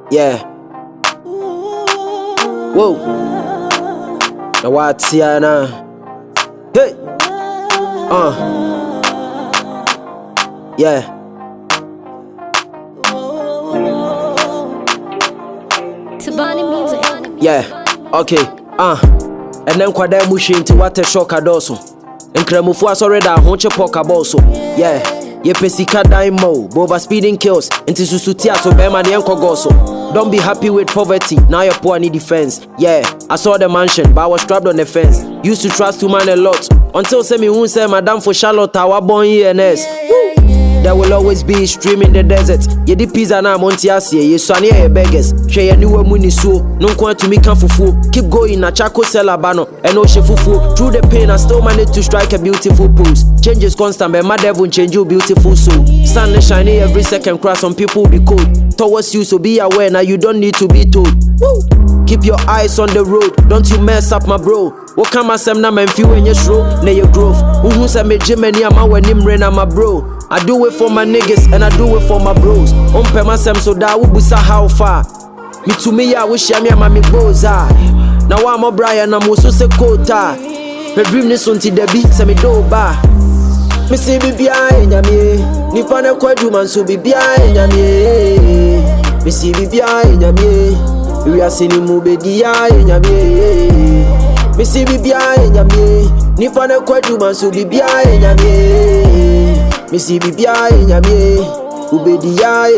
Yeah. Whoa. Now what's here now? Hey. Yeah. Tabani music. Yeah. Okay. And then kwada mushi into what a shock adoso. And kremufu asore da honche poka boso. Yeah. Ye pesika daimo, bova speeding kills. Into susutia so bema ni enko goso. Don't be happy with poverty, now you're poor need defense. Yeah, I saw the mansion, but I was trapped on the fence. Used to trust to man a lot, until say me won't say madam for Charlotte, our born ENS. There will always be stream in the desert. Ye di pizza na montiasie, ye swane ye beggars. Share ye new muni so, no kwant to me can fufu. Keep going, na chako sell abano, and no she fufu. Through the pain, I still managed to strike a beautiful pose. Change is constant, but my devil change you beautiful soul. Sun is shining every second, crash some people be cold. Towards you, so be aware, now you don't need to be told. Woo! Keep your eyes on the road, don't you mess up my bro. What come as na man few in your show, na your growth. Who say me Jimmy ama when him rain my bro. I do it for my niggas and I do it for my bros. Umpe masem so da ubusa how far. Me to me I wish ya me mami boza. Now I'm a Brian I'm also se kota. Me dream this until the beat se me do ba. Me see bibia enyame. Ni pana kwadu man so bibia enyame. Me see bibia enyame. We are seeing mu bedia enyame. Me see bibia enyame. Ni pana kwadu man so bibia enyame. Me see bibia enyame. Ubedia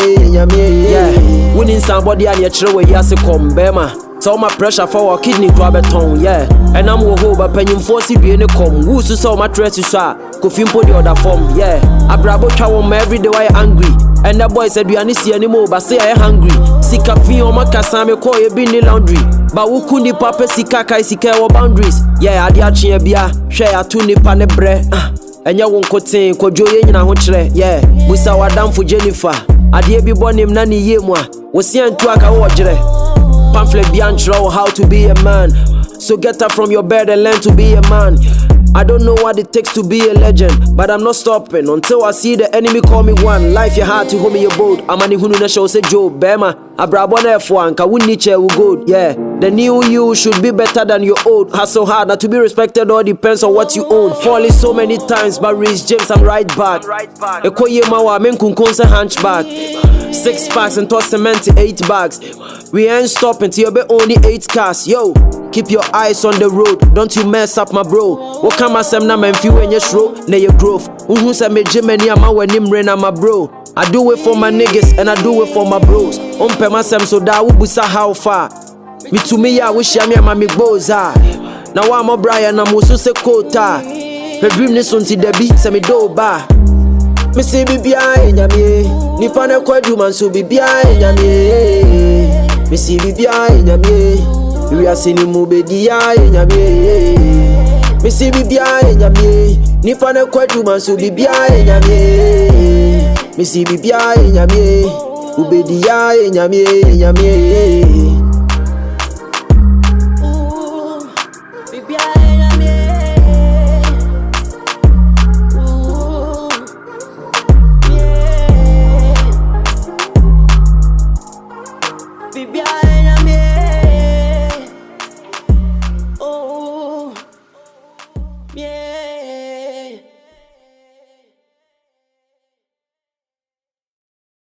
enyame. Yeah. Winning somebody and your children we yase come bema. So my pressure for our kidney to a tongue, yeah. And I'm wo but penny force be any come. Who so my dress to sa Kofimpo the other form, yeah. I brabo chow every day I angry. And that boy said we ain't see anymore, but say I hungry. Sika fi on my kasame call you bin the laundry. But who kundi papa sika kai sika our boundaries. Yeah, I dia chin bia, share two nipa ne bre. And ya won kotin ko joye nyina ho kire, yeah. Musa wadam for Jennifer. Ade bi bonim na ni ye mu a. Wo se antu aka wo jire. Pamphlet beyond how to be a man. So get up from your bed and learn to be a man. I don't know what it takes to be a legend, but I'm not stopping until I see the enemy call me one. Life your heart to hold me your boat. I'm an hunu na show say Joe Bema. Abrabona F1 ka win niche will go. Yeah, the new you should be better than your old. Hustle hard, not to be respected all depends on what you own. Falling so many times, but Reece James I'm right back. Ekoye mawa men kunkonse hunchback. 6 packs and toss cement to 8 bags. We ain't stopping till you be only 8 cars. Yo, keep your eyes on the road, don't you mess up my bro. What come as na man few in your show, na your growth. Who say me Jimmy ama when him rain my bro. I do it for my niggas and I do it for my bros. Umpe masem so da ubusa how far. Me to me I wish ya me mami boza. Now I'm a Brian I'm also se kota. Me dream this until the beat se me do ba. Me see bibia enyame. Ni pana kwadu man so bibia enyame. Me see bibia enyame. We are seeing mu bedia enyame. Me see bibia enyame. Ni pana kwadu man so bibia enyame. Me see bibia enyame. Ubedia enyame.